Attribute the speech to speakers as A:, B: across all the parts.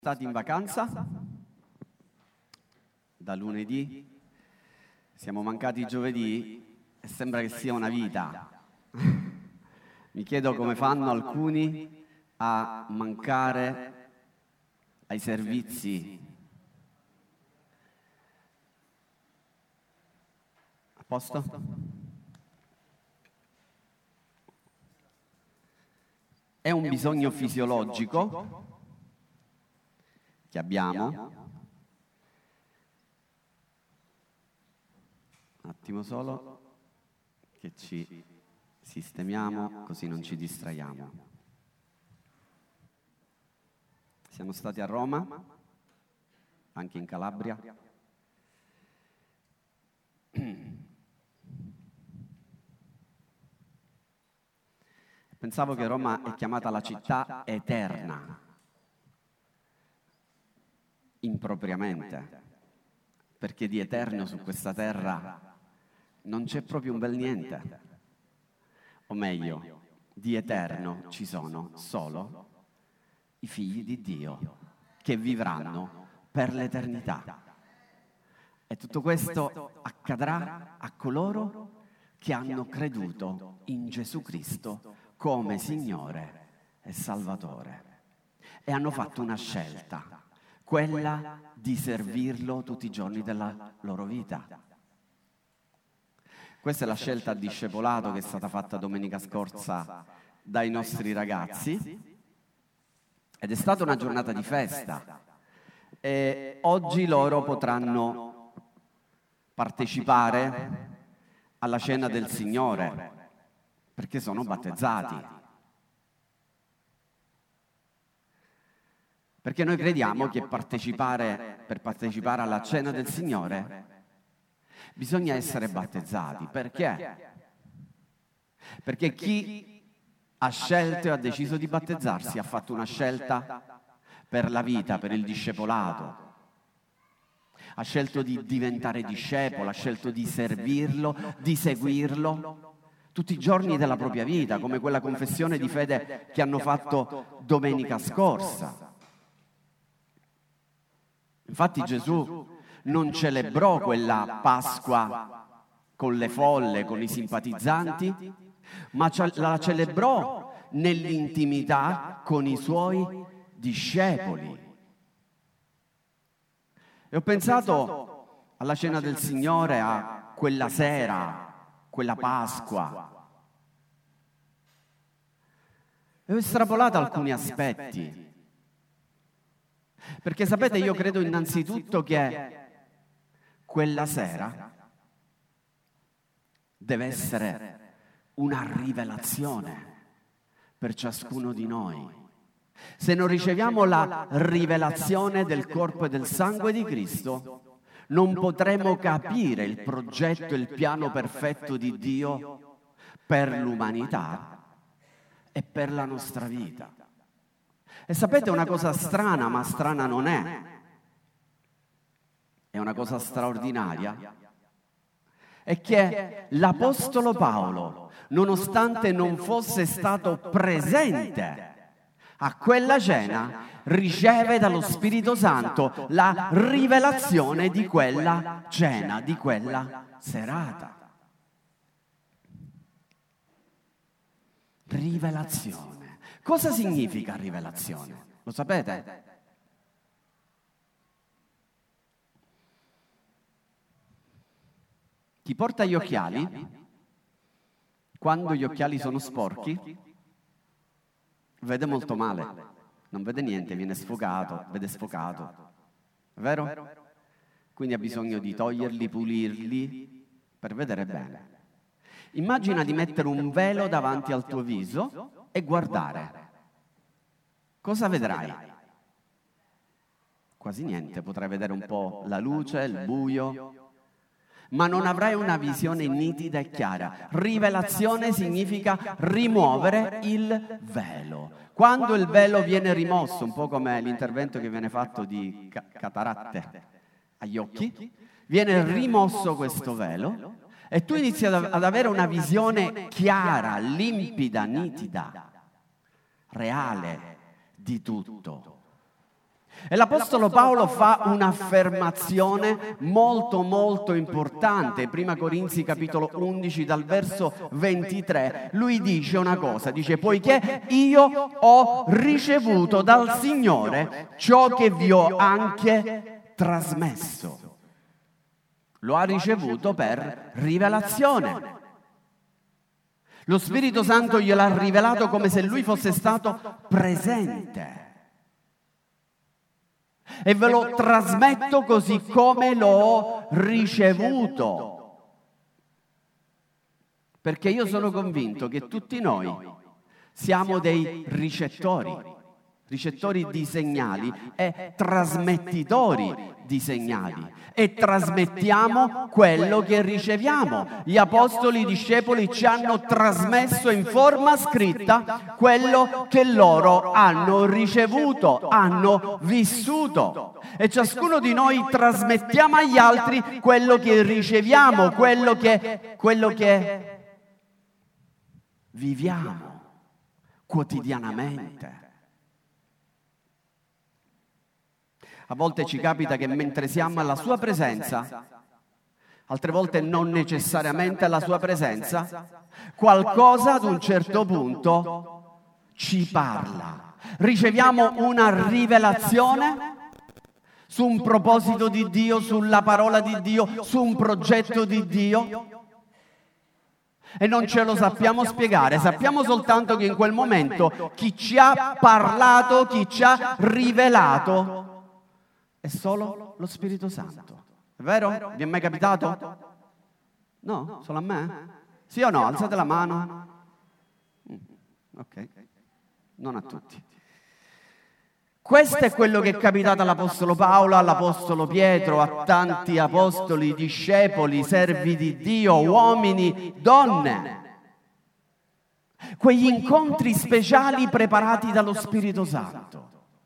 A: Stati in vacanza da lunedì, siamo mancati giovedì e sembra che sia una vita. Mi chiedo come fanno alcuni a mancare ai servizi. A posto? È un bisogno fisiologico che abbiamo. Un attimo solo che ci sistemiamo così non ci distraiamo. Siamo stati a Roma, anche in Calabria. Pensavo che Roma è chiamata la città eterna. Impropriamente, perché di eterno su questa terra non c'è proprio un bel niente, o meglio, di eterno ci sono solo i figli di Dio che vivranno per l'eternità. E tutto questo accadrà a coloro che hanno creduto in Gesù Cristo come Signore e Salvatore e hanno fatto una scelta, quella di servirlo tutti i giorni della loro vita. Questa è la scelta a discepolato che è stata fatta domenica scorsa dai nostri ragazzi ed è stata una giornata di festa e oggi loro potranno partecipare alla cena del Signore perché sono battezzati. Perché noi crediamo che per partecipare alla cena del Signore bisogna essere battezzati. Perché? Perché chi ha scelto e ha deciso di battezzarsi ha fatto una scelta per la vita, per il discepolato. Ha scelto di diventare discepolo, ha scelto di servirlo, di seguirlo tutti i giorni della propria vita, come quella confessione di fede che hanno fatto domenica scorsa. Infatti Gesù non celebrò quella Pasqua con le folle, con i simpatizzanti, ma la celebrò nell'intimità con i suoi discepoli. E ho pensato alla cena del Signore, a quella sera, quella Pasqua, e ho estrapolato alcuni aspetti. Perché sapete, io credo innanzitutto che quella sera deve essere una rivelazione per ciascuno di noi. Se non riceviamo la rivelazione del corpo e del sangue di Cristo, non potremo capire il progetto e il piano perfetto di Dio per l'umanità e per la nostra vita. E sapete una cosa strana, ma strana non è una cosa straordinaria, è che l'Apostolo Paolo, nonostante non fosse stato presente a quella cena, riceve dallo Spirito Santo la rivelazione di quella cena, di quella serata. Rivelazione. Cosa significa rivelazione? Lo sapete? Chi porta gli occhiali, quando gli occhiali sono sporchi, vede molto male, non vede niente, viene sfocato, vede sfocato, è vero? Quindi ha bisogno di toglierli, pulirli per vedere bene. Immagina di mettere un velo davanti al tuo viso e guardare. Cosa vedrai? Quasi niente, potrai vedere un po' la luce, il buio, ma non avrai una visione nitida e chiara. Rivelazione significa rimuovere il velo. Quando il velo viene rimosso, un po' come l'intervento che viene fatto di cataratte agli occhi, viene rimosso questo velo e tu inizi ad avere una visione chiara, limpida, nitida, reale di tutto. E l'Apostolo Paolo fa un'affermazione molto molto importante. Prima Corinzi capitolo 11 dal verso 23, lui dice una cosa, dice: poiché io ho ricevuto dal Signore ciò che vi ho anche trasmesso. Lo ha ricevuto per rivelazione. Lo Spirito Santo gliel'ha rivelato come se lui fosse stato presente. E ve lo trasmetto così come l'ho ricevuto. Perché io sono convinto che tutti noi siamo dei ricettori di segnali e trasmettitori di segnali. E trasmettiamo quello che riceviamo. Gli apostoli, i discepoli ci hanno trasmesso in forma scritta quello che loro hanno ricevuto, hanno vissuto. E ciascuno di noi trasmettiamo agli altri quello che riceviamo, quello che viviamo quotidianamente. A volte ci capita che mentre siamo alla sua presenza, altre volte non necessariamente alla sua presenza, qualcosa ad un certo punto ci parla. Riceviamo una rivelazione su un proposito di Dio, sulla parola di Dio, su un progetto di Dio. E non ce lo sappiamo spiegare, sappiamo soltanto che in quel momento chi ci ha parlato, chi ci ha rivelato è solo lo Spirito Santo. È vero? Vi è mai capitato? No? Solo a me? Sì o no? Alzate la mano. Ok. Non a tutti. Questo è quello che è capitato all'Apostolo Paolo, all'Apostolo Pietro, a tanti apostoli, discepoli, servi di Dio, uomini, donne. Quegli incontri speciali preparati dallo Spirito Santo.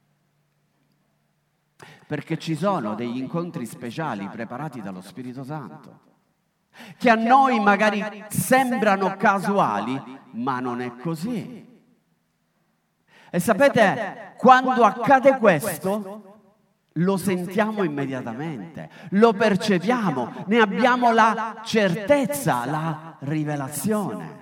A: Perché ci sono degli incontri speciali preparati dallo Spirito Santo, che a noi magari sembrano casuali, ma non è così. E sapete, quando accade questo, lo sentiamo immediatamente, lo percepiamo, ne abbiamo la certezza, la rivelazione.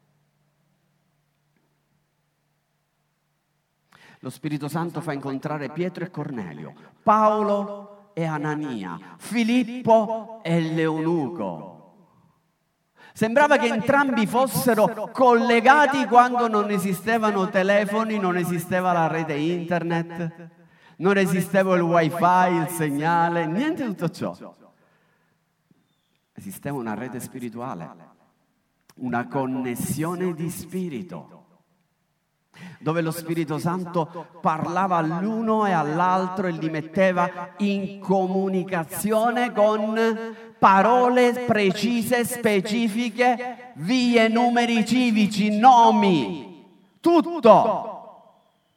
A: Lo Spirito Santo fa incontrare Pietro e Cornelio, Paolo e Anania, Filippo e l'eunuco. Sembrava che entrambi fossero collegati quando non esistevano telefoni, non esisteva la rete internet, non esisteva il wifi, il segnale, niente di tutto ciò. Esisteva una rete spirituale, una connessione di spirito, dove lo Spirito Santo parlava all'uno e all'altro e li metteva in comunicazione con parole precise, specifiche, vie, numeri civici, nomi, tutto.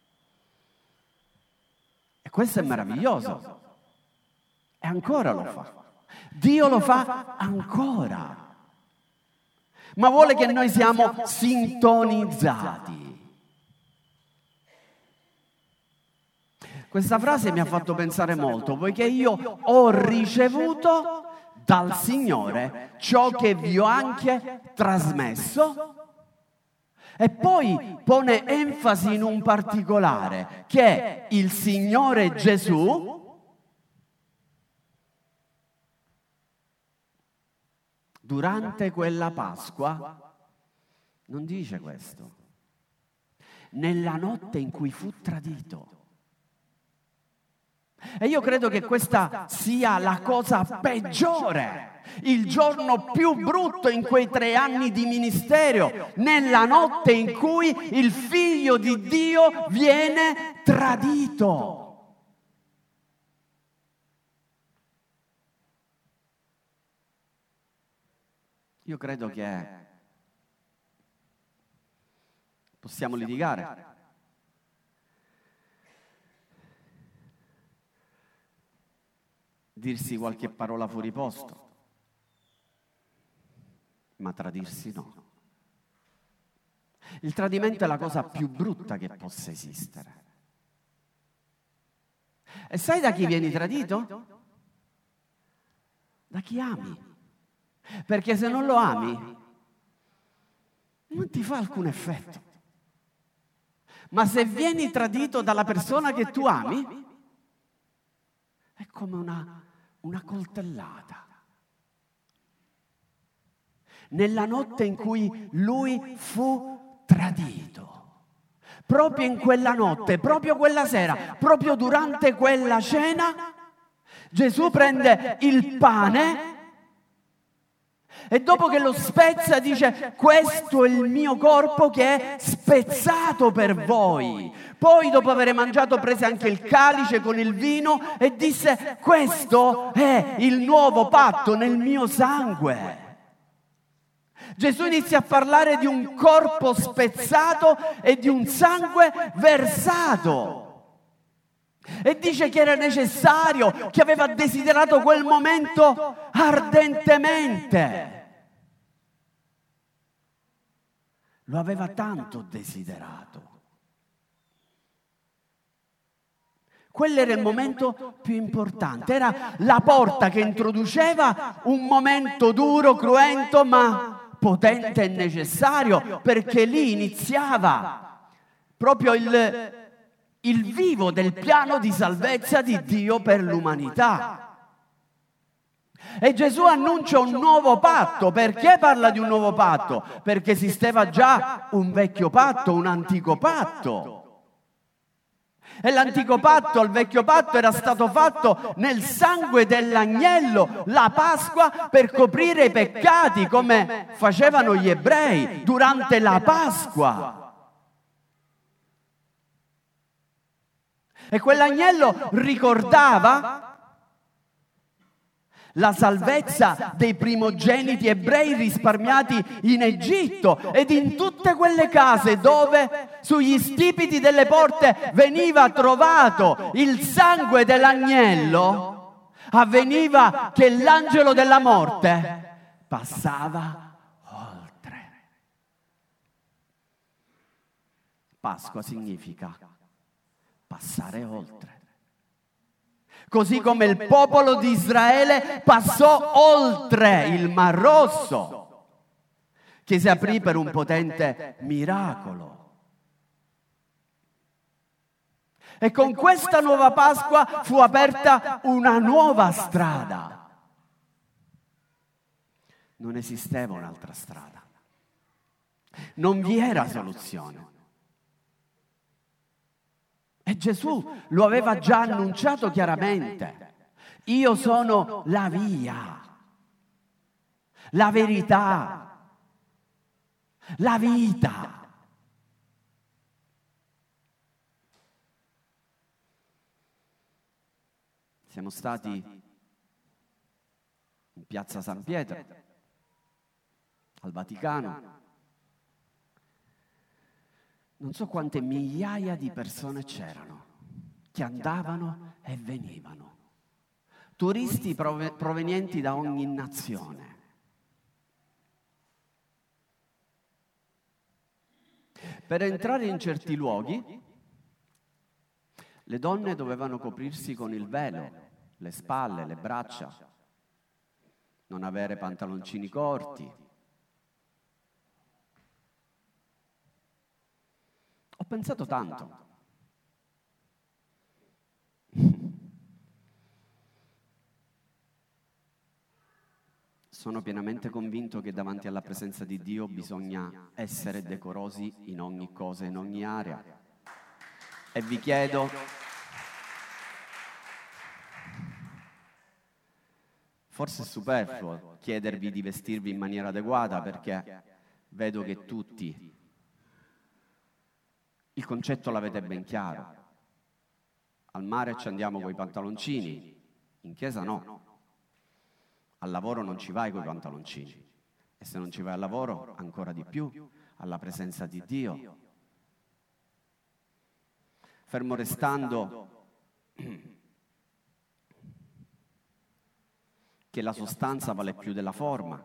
A: E questo è meraviglioso. E ancora lo fa. Dio lo fa ancora. Ma vuole che noi siamo sintonizzati. Questa frase mi ha fatto pensare molto, poiché io ho ricevuto dal Signore ciò che vi ho anche trasmesso, e poi pone enfasi in un particolare, che è il Signore Gesù durante quella Pasqua non dice questo, nella notte in cui fu tradito. E io credo che questa sia la cosa peggiore, il giorno più brutto in quei 3 anni di ministero, nella notte in cui il Figlio di Dio viene tradito. Io credo che possiamo litigare, dirsi qualche parola fuori posto, ma tradirsi no. Il tradimento è la cosa più brutta che possa esistere. E sai da chi vieni tradito? Da chi ami. Perché se non lo ami, non ti fa alcun effetto. Ma se vieni tradito dalla persona che tu ami, è come una coltellata. Nella notte in cui lui fu tradito, proprio in quella notte, proprio quella sera, proprio durante quella cena, Gesù prende il pane e dopo che lo spezza dice: questo è il mio corpo che è spezzato per voi. Poi dopo aver mangiato prese anche il calice con il vino e disse: questo è il nuovo patto nel mio sangue. Gesù inizia a parlare di un corpo spezzato e di un sangue versato. E dice che era necessario, che aveva desiderato quel momento ardentemente. Lo aveva tanto desiderato. Quello era il momento più importante, era la porta che introduceva un momento duro, cruento, ma potente e necessario, perché lì iniziava proprio il vivo del piano di salvezza di Dio per l'umanità. E Gesù annuncia un nuovo patto. Perché parla di un nuovo patto? Perché esisteva già un vecchio patto, un antico patto. E l'antico patto, il vecchio patto, era stato fatto nel sangue dell'agnello, la Pasqua, per coprire i peccati, come facevano gli ebrei durante la Pasqua. E quell'agnello ricordava la salvezza dei primogeniti ebrei risparmiati in Egitto ed in tutte quelle case dove sugli stipiti delle porte veniva trovato il sangue dell'agnello, avveniva che l'angelo della morte passava oltre. Pasqua significa passare oltre. Così come il popolo di Israele passò oltre il Mar Rosso, che si aprì per un potente miracolo. E con questa nuova Pasqua fu aperta una nuova strada. Non esisteva un'altra strada. Non vi era soluzione. E Gesù lo aveva già annunciato chiaramente. Io sono la via, la verità, la vita. Siamo stati in piazza San Pietro, al Vaticano. Non so quante migliaia di persone c'erano che andavano e venivano, turisti provenienti da ogni nazione. Per entrare in certi luoghi, le donne dovevano coprirsi con il velo, le spalle, le braccia, non avere pantaloncini corti. Ho pensato tanto. Sono pienamente convinto che davanti alla presenza di Dio bisogna essere decorosi in ogni cosa, in ogni area. E vi chiedo, forse è superfluo chiedervi di vestirvi in maniera adeguata, perché vedo che tutti il concetto l'avete ben chiaro. Al mare ci andiamo coi pantaloncini, in chiesa no. Al lavoro non ci vai coi pantaloncini. E se non ci vai al lavoro, ancora di più, alla presenza di Dio. Fermo restando che la sostanza vale più della forma,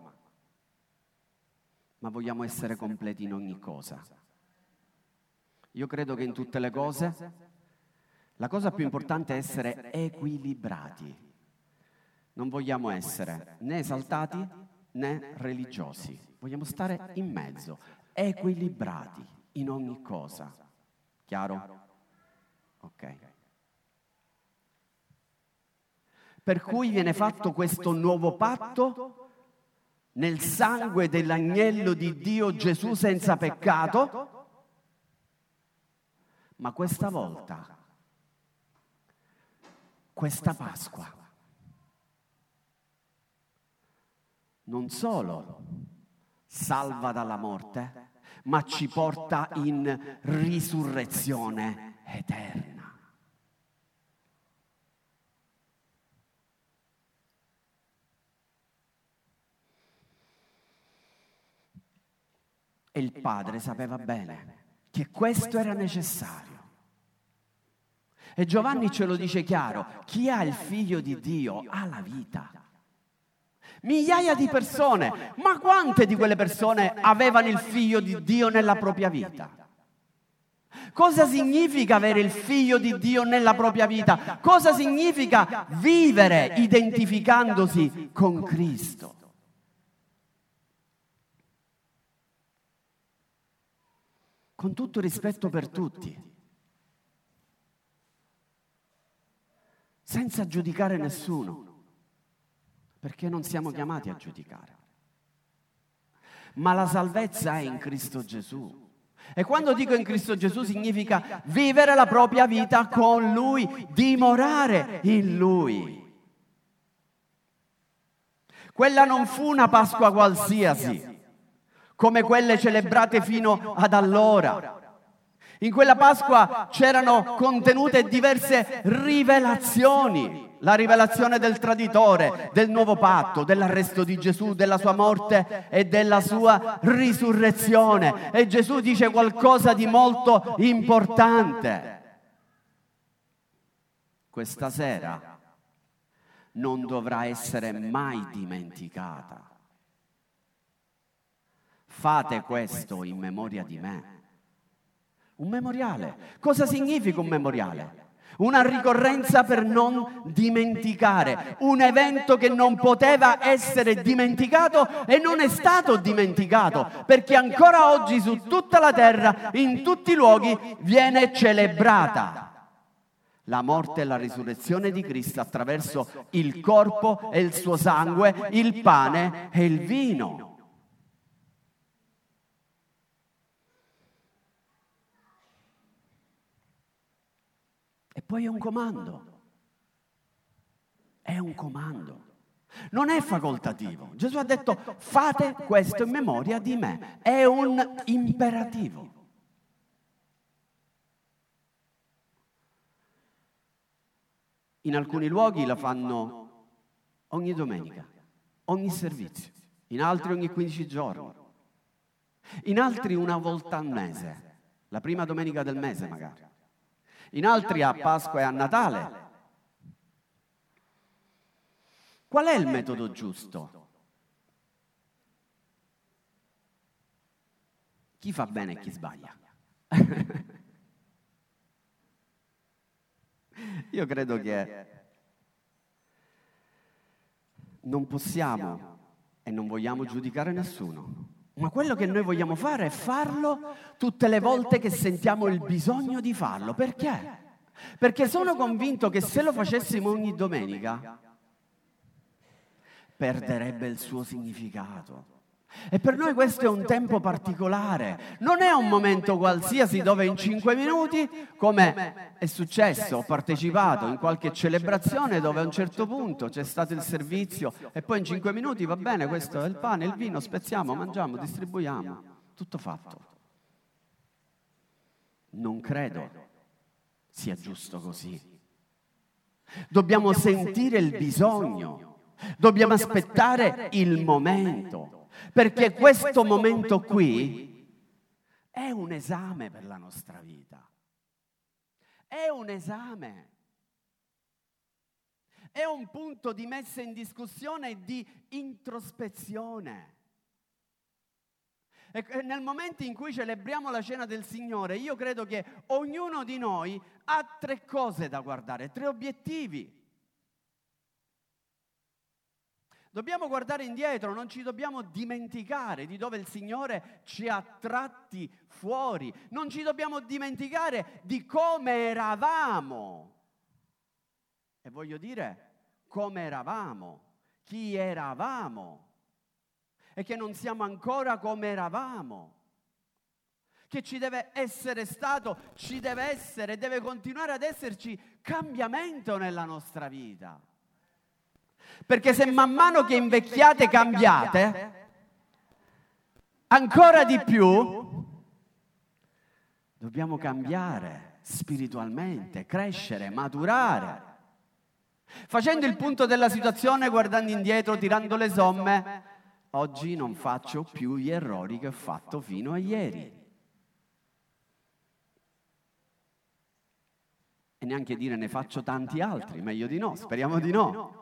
A: ma vogliamo essere completi in ogni cosa. Io credo che in tutte le cose La cosa più importante è essere equilibrati. Non vogliamo essere né esaltati né religiosi. Vogliamo stare in mezzo, equilibrati in ogni cosa. Chiaro? Ok. Per cui viene fatto questo nuovo patto nel sangue dell'agnello di Dio Gesù senza peccato, ma questa volta, questa Pasqua, non solo salva dalla morte, ma ci porta in risurrezione eterna. E il Padre sapeva bene che questo era necessario. E Giovanni ce lo dice chiaro: chi ha il Figlio di Dio ha la vita. Migliaia di persone, ma quante di quelle persone avevano il Figlio di Dio nella propria vita? Cosa significa avere il Figlio di Dio nella propria vita? Cosa significa vivere identificandosi con Cristo? Con tutto rispetto per tutti, senza giudicare nessuno, perché non siamo chiamati a giudicare. Ma la salvezza è in Cristo Gesù. E quando dico in Cristo Gesù significa vivere la propria vita con Lui, dimorare in Lui. Quella non fu una Pasqua qualsiasi, come quelle celebrate fino ad allora. In quella Pasqua c'erano contenute diverse rivelazioni. La rivelazione del traditore, del nuovo patto, dell'arresto di Gesù, della sua morte e della sua risurrezione. E Gesù dice qualcosa di molto importante. Questa sera non dovrà essere mai dimenticata. Fate questo in memoria di me. Un memoriale. Cosa significa un memoriale? Una ricorrenza per non dimenticare, un evento che non poteva essere dimenticato e non è stato dimenticato, perché ancora oggi su tutta la terra, in tutti i luoghi, viene celebrata la morte e la risurrezione di Cristo attraverso il corpo e il suo sangue, il pane e il vino. E poi è un comando. È un comando. Non è facoltativo. Gesù ha detto: fate questo in memoria di me. È un imperativo. In alcuni luoghi la fanno ogni domenica, ogni servizio. In altri ogni 15 giorni. In altri una volta al mese. La prima domenica del mese magari. In altri a Pasqua e a Natale. Qual è il metodo giusto? Chi fa bene e chi sbaglia? Io credo che non possiamo e non vogliamo giudicare nessuno. Ma quello che noi vogliamo fare è farlo tutte le volte che sentiamo il bisogno di farlo. Perché? Perché sono convinto che se lo facessimo ogni domenica, perderebbe il suo significato. E per noi questo è un tempo particolare. Non è un momento qualsiasi dove in 5 minuti, come è successo, ho partecipato in qualche celebrazione dove a un certo punto c'è stato il servizio e poi in 5 minuti va bene, questo è il pane, il vino, spezziamo, mangiamo, distribuiamo, tutto fatto. Non credo sia giusto così. Dobbiamo sentire il bisogno, dobbiamo aspettare il momento. Perché questo momento qui è un esame per la nostra vita. È un esame. È un punto di messa in discussione e di introspezione. E nel momento in cui celebriamo la cena del Signore, io credo che ognuno di noi ha 3 cose da guardare, 3 obiettivi. Dobbiamo guardare indietro, non ci dobbiamo dimenticare di dove il Signore ci ha tratti fuori. Non ci dobbiamo dimenticare di come eravamo. E voglio dire, come eravamo, chi eravamo. E che non siamo ancora come eravamo. Che ci deve essere stato, ci deve essere, deve continuare ad esserci cambiamento nella nostra vita. Perché se man mano che invecchiate cambiate, ancora di più dobbiamo cambiare spiritualmente, crescere, maturare. Facendo il punto della situazione, guardando indietro, tirando le somme, oggi non faccio più gli errori che ho fatto fino a ieri. E neanche dire ne faccio tanti altri, meglio di no, speriamo di no.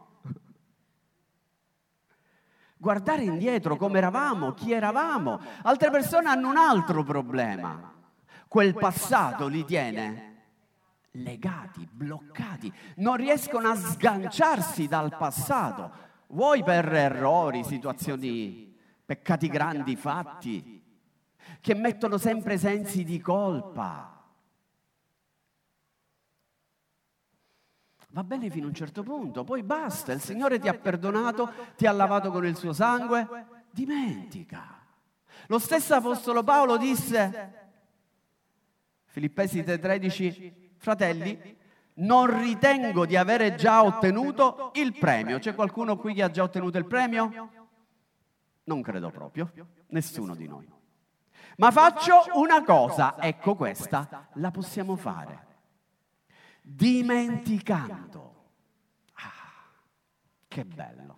A: Guardare indietro come eravamo, chi eravamo. Altre persone hanno un altro problema. Quel passato li tiene legati, bloccati. Non riescono a sganciarsi dal passato. Vuoi per errori, situazioni, peccati grandi fatti, che mettono sempre sensi di colpa. Va bene fino a un certo punto, poi basta, il Signore ti ha perdonato, ti ha lavato con il suo sangue, dimentica. Lo stesso Apostolo Paolo disse, Filippesi 3,13, fratelli, non ritengo di avere già ottenuto il premio. C'è qualcuno qui che ha già ottenuto il premio? Non credo proprio, nessuno di noi. Ma faccio una cosa, ecco questa, la possiamo fare. Dimenticando. Che bello.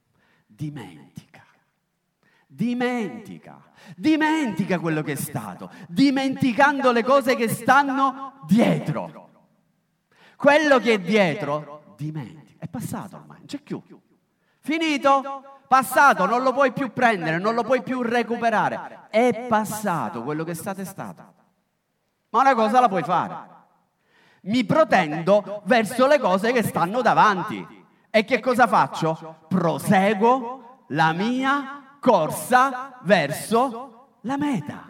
A: Dimentica quello che è stato, dimenticando le cose che stanno dietro. Quello che è dietro, dimentica. È passato ormai, non c'è più. Finito, passato, non lo puoi più prendere, non lo puoi più recuperare. È passato, quello che è stato. Ma una cosa la puoi fare. Mi protendo verso le cose che stanno davanti. E che cosa faccio? Proseguo la mia corsa verso la meta,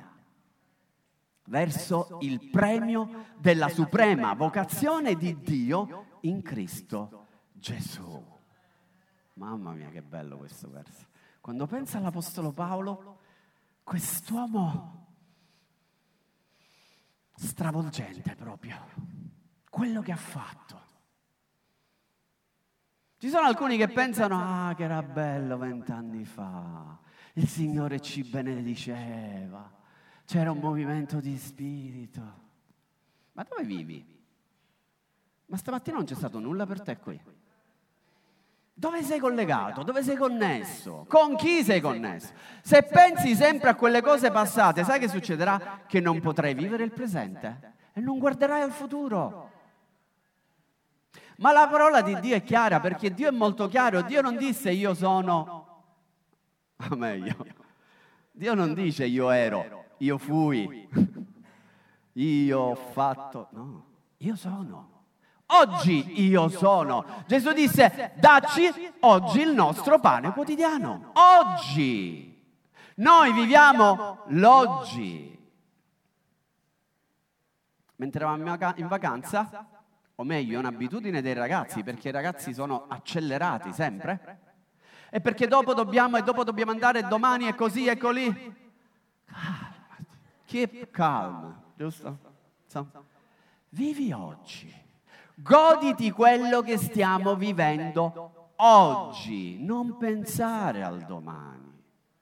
A: verso il premio della suprema vocazione di Dio in Cristo Gesù. Mamma mia, che bello questo verso. Quando penso all'Apostolo Paolo, quest'uomo stravolgente proprio. Quello che ha fatto. Ci sono alcuni che pensano, che era bello 20 anni fa, il Signore ci benediceva, c'era un movimento di spirito. Ma dove vivi? Ma stamattina non c'è stato nulla per te qui. Dove sei collegato? Dove sei connesso? Con chi sei connesso? Se pensi sempre a quelle cose passate, sai che succederà? Che non potrai vivere il presente e non guarderai al futuro. Ma la parola di Dio è chiara, perché Dio è molto chiaro. Dio non disse io sono, meglio. Dio non dice io ero, io fui, io ho fatto. No, io sono. Oggi io sono. Gesù disse, dacci oggi il nostro pane quotidiano. Oggi. Noi viviamo l'oggi. Mentre eravamo in vacanza, o meglio, è un'abitudine dei ragazzi, perché i ragazzi sono accelerati sempre, e perché dopo dobbiamo andare domani e così e colì. Calmati, keep calm, giusto? Vivi oggi, goditi quello che stiamo vivendo oggi, non pensare al domani.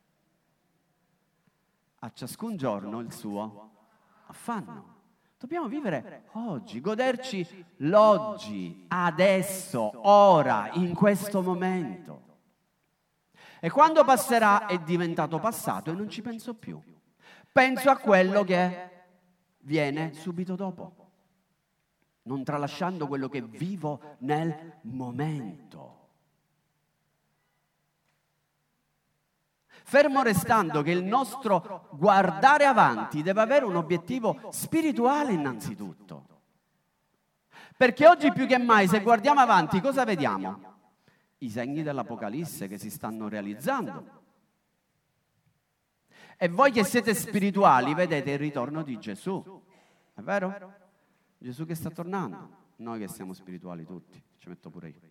A: A ciascun giorno il suo affanno. Dobbiamo vivere oggi, goderci l'oggi, adesso, ora, in questo momento. E quando passerà è diventato passato e non ci penso più. Penso a quello che viene subito dopo, non tralasciando quello che vivo nel momento. Fermo restando che il nostro guardare avanti deve avere un obiettivo spirituale innanzitutto. Perché oggi più che mai, se guardiamo avanti, cosa vediamo? I segni dell'Apocalisse che si stanno realizzando. E voi che siete spirituali vedete il ritorno di Gesù. È vero? Gesù che sta tornando. Noi che siamo spirituali tutti, ci metto pure io.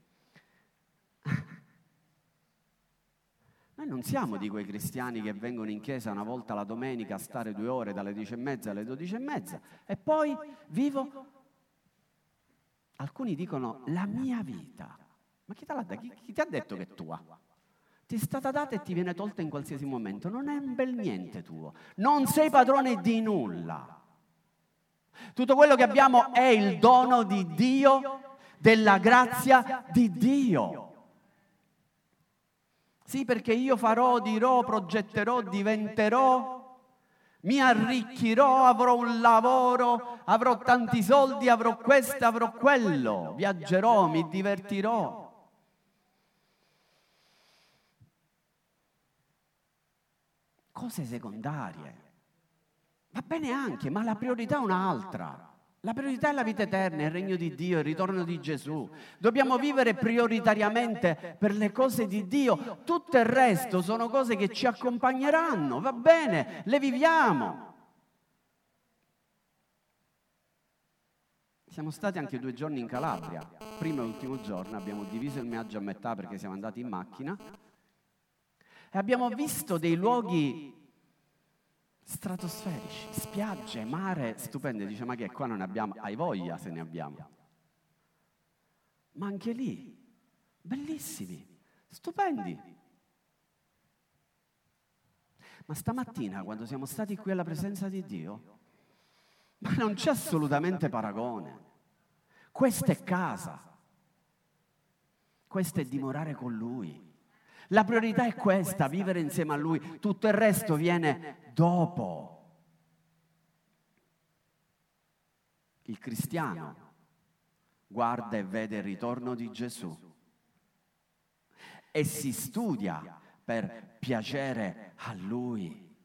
A: Noi non siamo di quei cristiani che vengono in chiesa una volta la domenica a stare 2 ore dalle 10:30 alle 12:30 e poi vivo. Alcuni dicono la mia vita. Ma chi te l'ha data? Chi ti ha detto che è tua? Ti è stata data e ti viene tolta in qualsiasi momento. Non è un bel niente tuo. Non sei padrone di nulla. Tutto quello che abbiamo è il dono di Dio, della grazia di Dio. Sì, perché io farò, dirò, progetterò, diventerò, mi arricchirò, avrò un lavoro, avrò tanti soldi, avrò questo, avrò quello, viaggerò, mi divertirò. Cose secondarie. Va bene anche, ma la priorità è un'altra. La priorità è la vita eterna, il regno di Dio, il ritorno di Gesù. Dobbiamo vivere prioritariamente per le cose di Dio. Tutto il resto sono cose che ci accompagneranno, va bene, le viviamo. Siamo stati anche 2 giorni in Calabria. Primo e ultimo giorno abbiamo diviso il viaggio a metà perché siamo andati in macchina e abbiamo visto dei luoghi stratosferici, spiagge, mare, stupende. Dice, ma che qua non ne abbiamo? Hai voglia se ne abbiamo. Ma anche lì, bellissimi, stupendi. Ma stamattina, quando siamo stati qui alla presenza di Dio, ma non c'è assolutamente paragone. Questa è casa. Questo è dimorare con Lui. La priorità è questa, vivere insieme a Lui. Tutto il resto viene dopo. Il cristiano guarda e vede il ritorno di Gesù e si studia per piacere a Lui.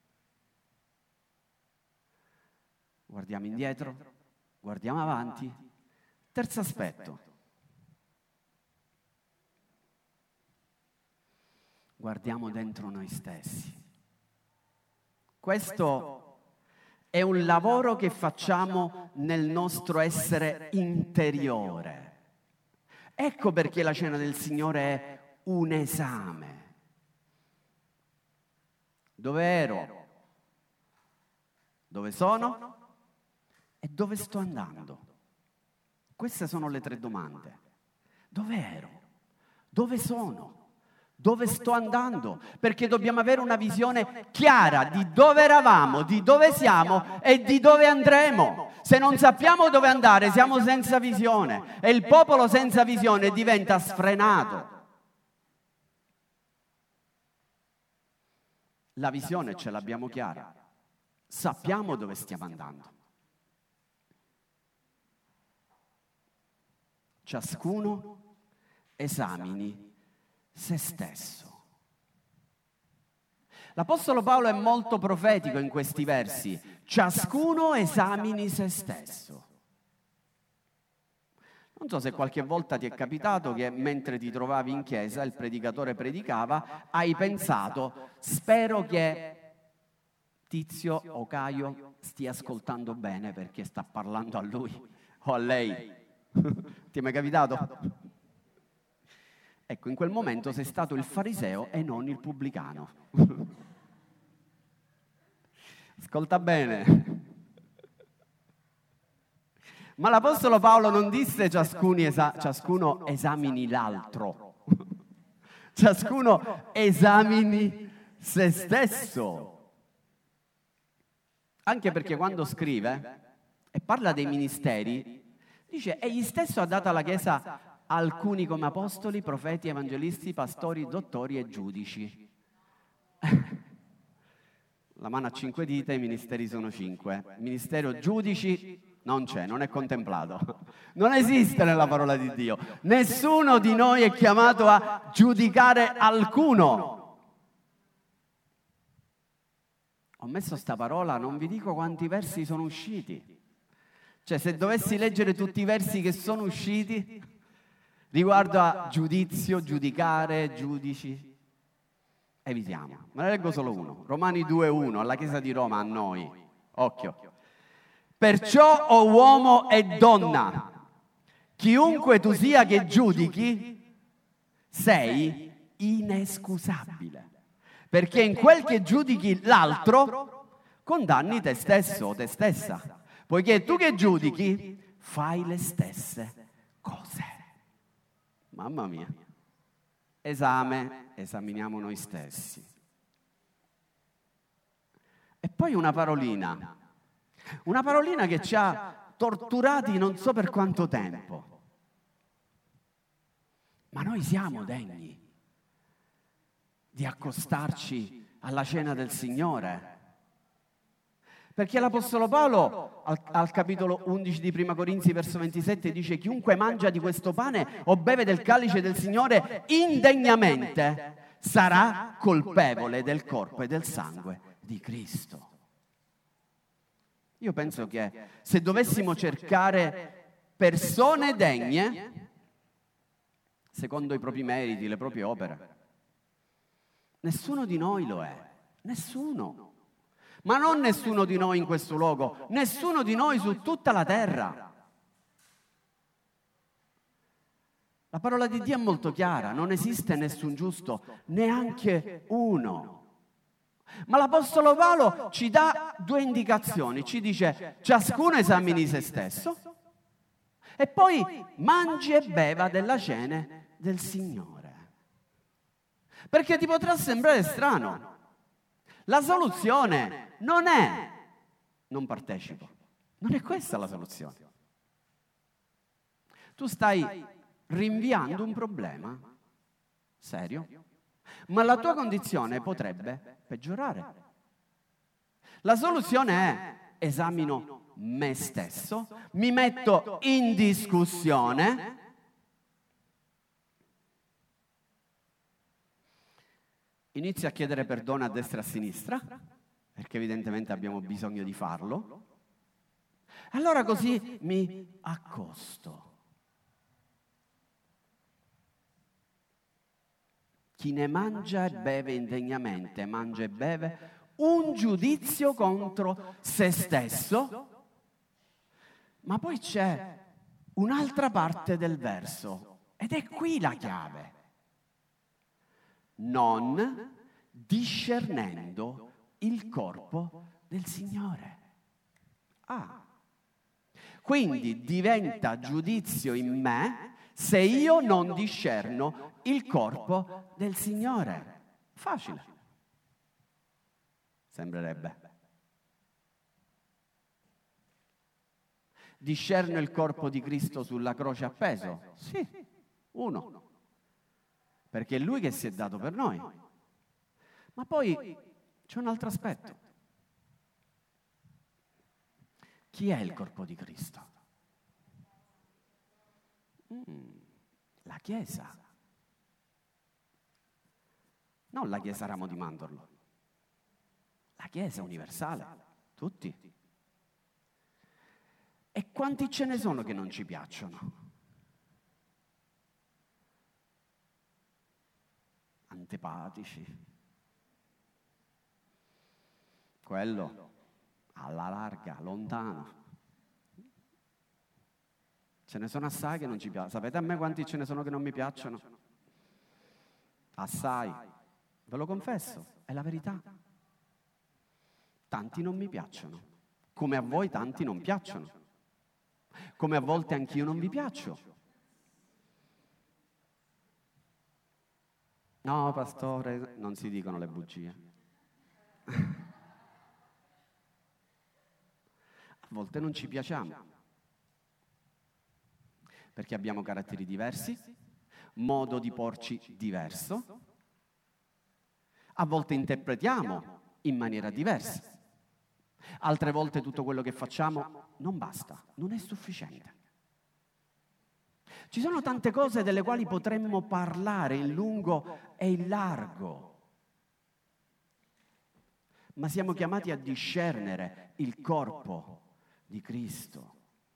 A: Guardiamo indietro, guardiamo avanti. Terzo aspetto. Guardiamo dentro noi stessi. Questo è un lavoro che facciamo nel nostro essere interiore. Ecco perché la cena del Signore è un esame. Dove ero? Dove sono? E dove sto andando? Queste sono le 3 domande. Dove ero? Dove sono? Dove sto andando? Perché dobbiamo avere una visione chiara di dove eravamo, di dove siamo e di dove andremo. Se non sappiamo dove andare, siamo senza visione e il popolo senza visione diventa sfrenato. La visione ce l'abbiamo chiara. Sappiamo dove stiamo andando. Ciascuno esamini se stesso. L'Apostolo Paolo è molto profetico in questi versi. Ciascuno esamini se stesso. Non so se qualche volta ti è capitato che mentre ti trovavi in chiesa, il predicatore predicava, hai pensato, spero che Tizio o Caio stia ascoltando bene perché sta parlando a lui o a lei. Ti è mai capitato? Ecco, in quel momento sei stato il fariseo e non il pubblicano. Ascolta bene. Ma l'Apostolo Paolo non disse ciascuno esamini l'altro. Ciascuno esamini se stesso. Anche perché quando scrive e parla dei ministeri, dice, egli stesso ha dato alla Chiesa alcuni come apostoli, profeti, evangelisti, pastori, dottori e giudici. La mano ha 5 dita, i ministeri sono 5. Ministero giudici non c'è, non è contemplato. Non esiste nella parola di Dio. Nessuno di noi è chiamato a giudicare alcuno. ho messo sta parola, non vi dico quanti versi sono usciti. Cioè, se dovessi leggere tutti i versi che sono usciti riguardo a giudizio, giudicare, giudici, evitiamo. Ma ne leggo solo uno. Romani 2,1, alla Chiesa di Roma, a noi. Occhio. Perciò, o uomo e donna, chiunque tu sia che giudichi, sei inescusabile. Perché in quel che giudichi l'altro, condanni te stesso o te stessa. Poiché tu che giudichi, fai le stesse cose. Mamma mia. Esaminiamo noi stessi. E poi una parolina che ci ha torturati non so per quanto tempo. Ma noi siamo degni di accostarci alla cena del Signore? Perché l'Apostolo Paolo al capitolo 11 di Prima Corinzi verso 27 dice: chiunque mangia di questo pane o beve del calice del Signore indegnamente sarà colpevole del corpo e del sangue di Cristo. Io penso che se dovessimo cercare persone degne, secondo i propri meriti, le proprie opere, nessuno di noi lo è. Nessuno. Ma non nessuno di noi in questo luogo, nessuno di noi su tutta la terra. La parola di Dio è molto chiara, non esiste nessun giusto, neanche uno. Ma l'Apostolo Paolo ci dà due indicazioni, ci dice: ciascuno esamini se stesso e poi mangi e beva della cena del Signore. Perché ti potrà sembrare strano. La soluzione non è non partecipo, non è questa la soluzione. Tu stai rinviando un problema serio, ma la tua condizione potrebbe peggiorare. La soluzione è: esamino me stesso, mi metto in discussione, inizio a chiedere perdono a destra e a sinistra, perché evidentemente abbiamo bisogno di farlo. Allora così mi accosto. Chi ne mangia e beve indegnamente, mangia e beve un giudizio contro se stesso. Ma poi c'è un'altra parte del verso, ed è qui la chiave. Non discernendo il corpo del Signore. Quindi diventa giudizio in me se io non discerno il corpo del Signore. Facile. Sembrerebbe. Discerno il corpo di Cristo sulla croce appeso? Sì, uno. Perché è Lui che si è dato per noi. Ma poi c'è un altro aspetto. Chi è il corpo di Cristo? La Chiesa. Non la Chiesa Ramo di Mandorlo. La Chiesa universale. Tutti. E quanti ce ne sono che non ci piacciono? Antipatici. Quello alla larga, lontano. Ce ne sono assai che non ci piacciono. Sapete a me quanti ce ne sono che non mi piacciono? Assai. Ve lo confesso, è la verità. Tanti non mi piacciono. Come a voi tanti non piacciono. Come a volte anch'io non vi piaccio. No, pastore, non si dicono le bugie. A volte non ci piacciamo, perché abbiamo caratteri diversi, modo di porci diverso, a volte interpretiamo in maniera diversa, altre volte tutto quello che facciamo non basta, non è sufficiente. Ci sono tante cose delle quali potremmo parlare in lungo e in largo. ma siamo chiamati a discernere il corpo di Cristo.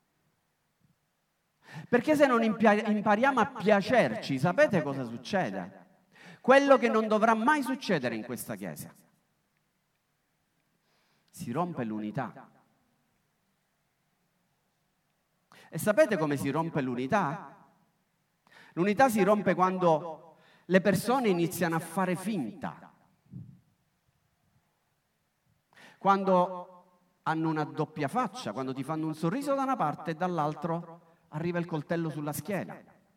A: Perché se non impariamo a piacerci, sapete cosa succede? Quello che non dovrà mai succedere in questa Chiesa. Si rompe l'unità. E sapete come si rompe l'unità? L'unità si rompe quando le persone iniziano a fare finta, quando hanno una doppia faccia, quando ti fanno un sorriso da una parte e dall'altro arriva il coltello sulla schiena,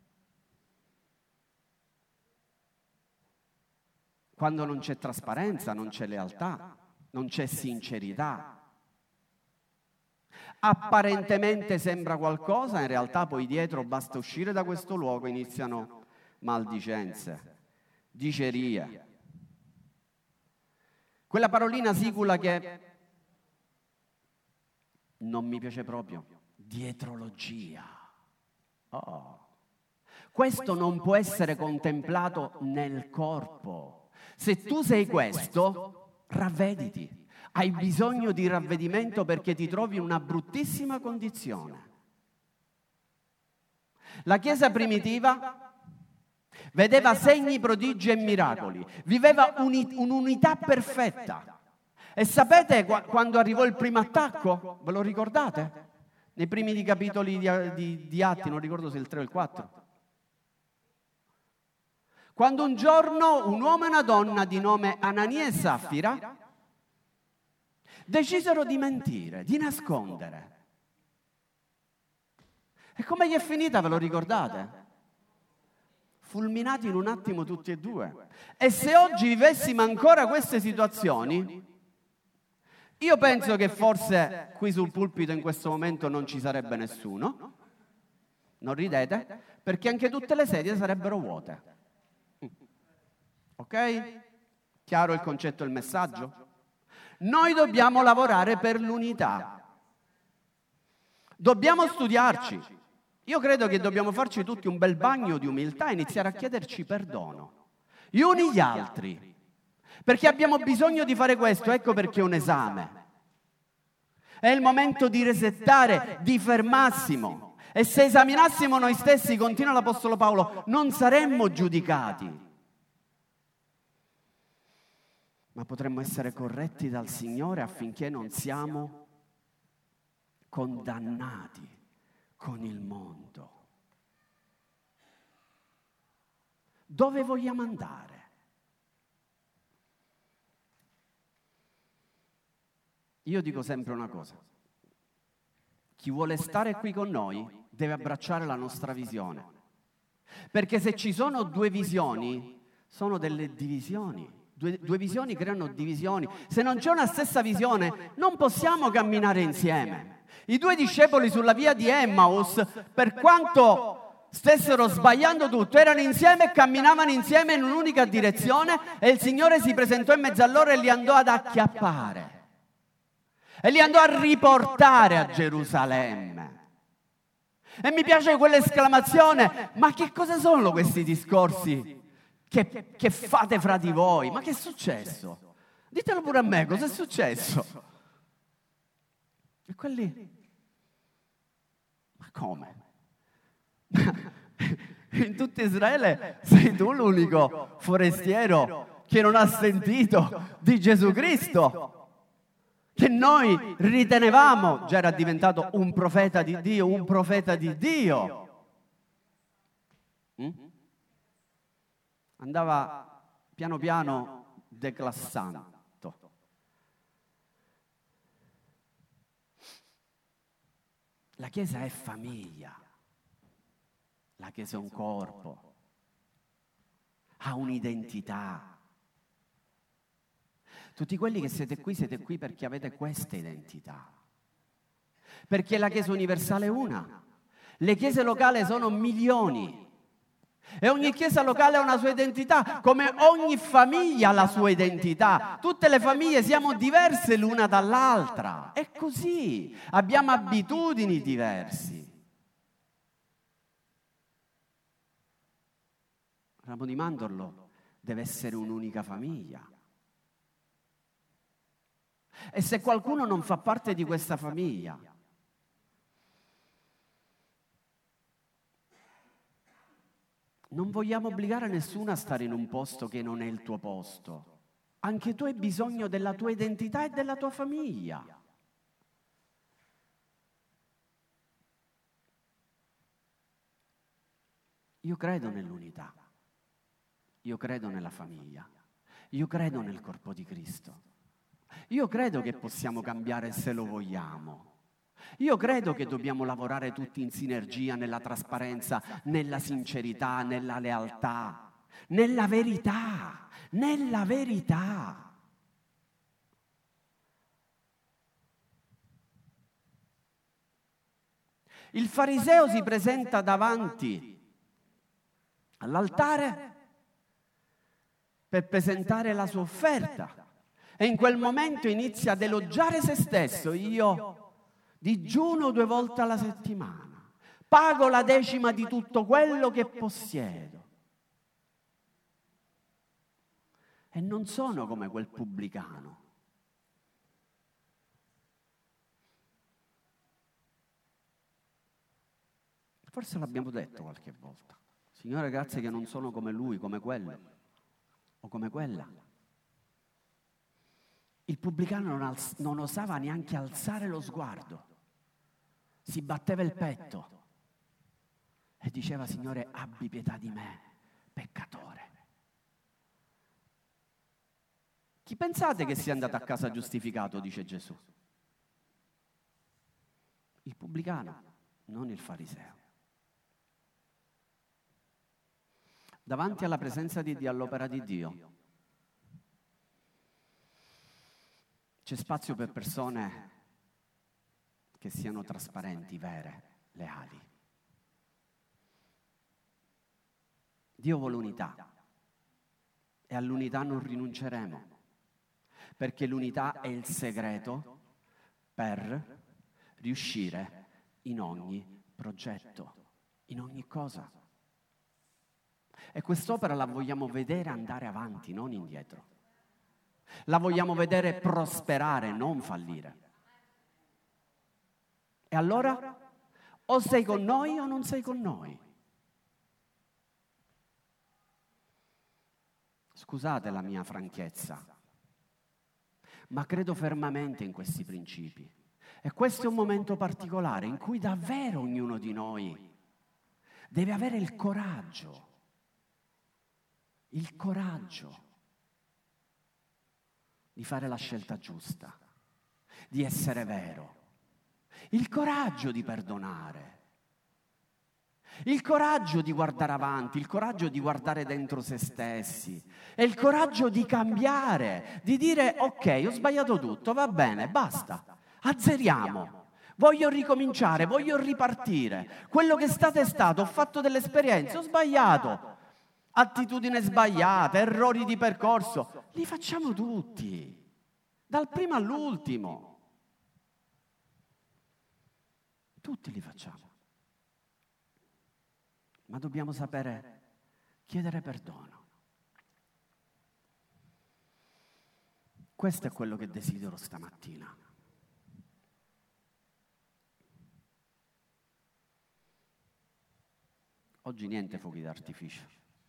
A: quando non c'è trasparenza, non c'è lealtà, non c'è sincerità. Apparentemente sembra qualcosa, in realtà poi dietro basta uscire da questo luogo, iniziano maldicenze, dicerie. Quella parolina sicula che non mi piace proprio, dietrologia. Oh. Questo non può essere contemplato nel corpo. Se tu sei questo, ravvediti. Hai bisogno di ravvedimento perché ti trovi in una bruttissima condizione. La Chiesa primitiva vedeva segni, prodigi e miracoli, viveva un'unità perfetta. E sapete quando arrivò il primo attacco? Ve lo ricordate? Nei primi capitoli di Atti, non ricordo se il 3 o il 4. Quando un giorno un uomo e una donna di nome Anania e Saffira decisero di mentire, di nascondere. E come gli è finita, ve lo ricordate? Fulminati in un attimo tutti e due. E se oggi vivessimo ancora queste situazioni, io penso che forse qui sul pulpito in questo momento non ci sarebbe nessuno. Non ridete? Perché anche tutte le sedie sarebbero vuote. Ok? Chiaro il concetto e il messaggio? Noi dobbiamo lavorare per l'unità. Dobbiamo studiarci. Io credo che dobbiamo farci tutti un bel bagno di umiltà e iniziare a chiederci perdono. Gli uni gli altri. Perché abbiamo bisogno di fare questo, ecco perché è un esame. È il momento di resettare, di fermassimo. E se esaminassimo noi stessi, continua l'Apostolo Paolo, non saremmo giudicati. Ma potremmo essere corretti dal Signore affinché non siamo condannati con il mondo. Dove vogliamo andare? Io dico sempre una cosa. Chi vuole stare qui con noi deve abbracciare la nostra visione. Perché se ci sono due visioni, sono delle divisioni. Due visioni creano divisioni. Se non c'è una stessa visione, non possiamo camminare insieme. I due discepoli sulla via di Emmaus, per quanto stessero sbagliando tutto, erano insieme e camminavano insieme in un'unica direzione e il Signore si presentò in mezzo a loro e li andò ad acchiappare. E li andò a riportare a Gerusalemme. E mi piace quell'esclamazione, ma che cosa sono questi discorsi che fate fra di voi? Ma che è successo? Ditelo pure a me, cosa è successo? E quelli, ma come? In tutto Israele sei tu l'unico forestiero che non ha sentito di Gesù Cristo, che noi ritenevamo già era diventato un profeta di Dio, un profeta di Dio. Andava piano piano declassando. La Chiesa è famiglia, la Chiesa è un corpo, ha un'identità. Tutti quelli che siete qui perché avete questa identità. Perché la Chiesa universale è una. Le chiese locali sono milioni. E ogni chiesa locale ha una sua identità, come ogni famiglia ha la sua identità. Tutte le famiglie siamo diverse l'una dall'altra. È così. Abbiamo abitudini diversi. Ramo di Mandorlo deve essere un'unica famiglia. E se qualcuno non fa parte di questa famiglia, non vogliamo obbligare nessuno a stare in un posto che non è il tuo posto. Anche tu hai bisogno della tua identità e della tua famiglia. Io credo nell'unità, io credo nella famiglia, io credo nel corpo di Cristo. Io credo che possiamo cambiare se lo vogliamo. Io credo che dobbiamo lavorare tutti in sinergia, nella trasparenza, nella sincerità, nella lealtà, nella verità, nella verità. Il fariseo si presenta davanti all'altare per presentare la sua offerta e in quel momento inizia ad elogiare se stesso. Io digiuno 2 volte alla settimana, pago la 10ª di tutto quello che possiedo. E non sono come quel pubblicano. Forse l'abbiamo detto qualche volta. Signore, grazie che non sono come lui, come quello o come quella. Il pubblicano non osava neanche alzare lo sguardo, si batteva il petto e diceva: Signore, abbi pietà di me, peccatore. Chi pensate che sia andato a casa giustificato, dice Gesù? Il pubblicano, non il fariseo. Davanti alla presenza di Dio, all'opera di Dio, c'è spazio per persone che siano trasparenti, vere, leali. Dio vuole unità e all'unità non rinunceremo, perché l'unità è il segreto per riuscire in ogni progetto, in ogni cosa. E quest'opera la vogliamo vedere andare avanti, non indietro. La vogliamo vedere prosperare, non fallire. E allora, o sei con noi o non sei con noi. Scusate la mia franchezza, ma credo fermamente in questi principi. E questo è un momento particolare in cui davvero ognuno di noi deve avere il coraggio di fare la scelta giusta, di essere vero, il coraggio di perdonare, il coraggio di guardare avanti, il coraggio di guardare dentro se stessi e il coraggio di cambiare, di dire: ok, ho sbagliato tutto, va bene, basta, azzeriamo, voglio ricominciare, voglio ripartire, quello che è stato, ho fatto delle esperienze, ho sbagliato, attitudini sbagliate, errori di percorso, li facciamo tutti, dal primo all'ultimo, tutti li facciamo. Ma dobbiamo sapere chiedere perdono. Questo è quello che desidero stamattina. Oggi niente fuochi d'artificio.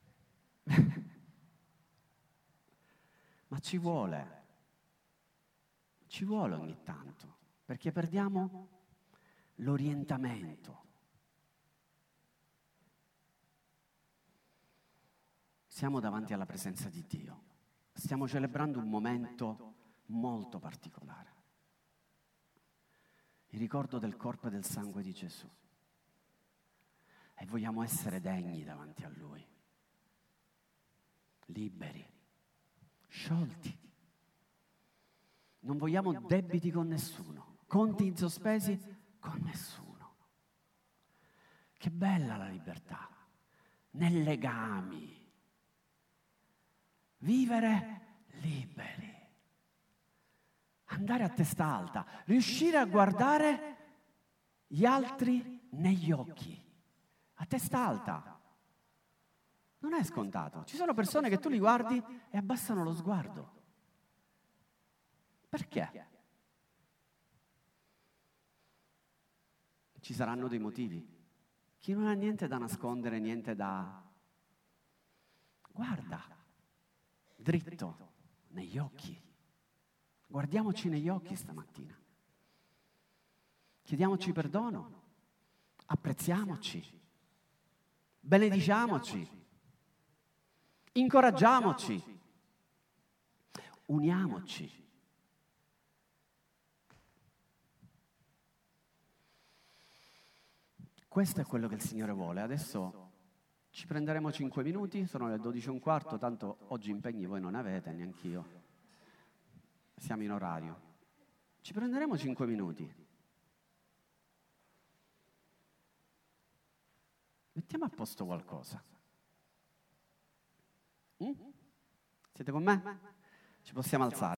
A: Ma ci vuole ogni tanto, perché perdiamo l'orientamento. Siamo davanti alla presenza di Dio, stiamo celebrando un momento molto particolare, il ricordo del corpo e del sangue di Gesù, e vogliamo essere degni davanti a Lui, liberi, sciolti. Non vogliamo debiti con nessuno, conti in sospesi con nessuno. Che bella la libertà, nei legami. Vivere liberi, andare a testa alta, riuscire a guardare gli altri negli occhi, a testa alta. Non è scontato. Ci sono persone che tu li guardi e abbassano lo sguardo. Perché? ci saranno dei motivi. Chi non ha niente da nascondere, niente da... Guarda, dritto, negli occhi. Guardiamoci negli occhi stamattina. Chiediamoci perdono, apprezziamoci, benediciamoci, incoraggiamoci, uniamoci. Questo è quello che il Signore vuole. Adesso ci prenderemo 5 minuti, sono le 12:15, tanto oggi impegni voi non avete, neanch'io. Siamo in orario. Ci prenderemo 5 minuti. Mettiamo a posto qualcosa. Siete con me? Ci possiamo alzare.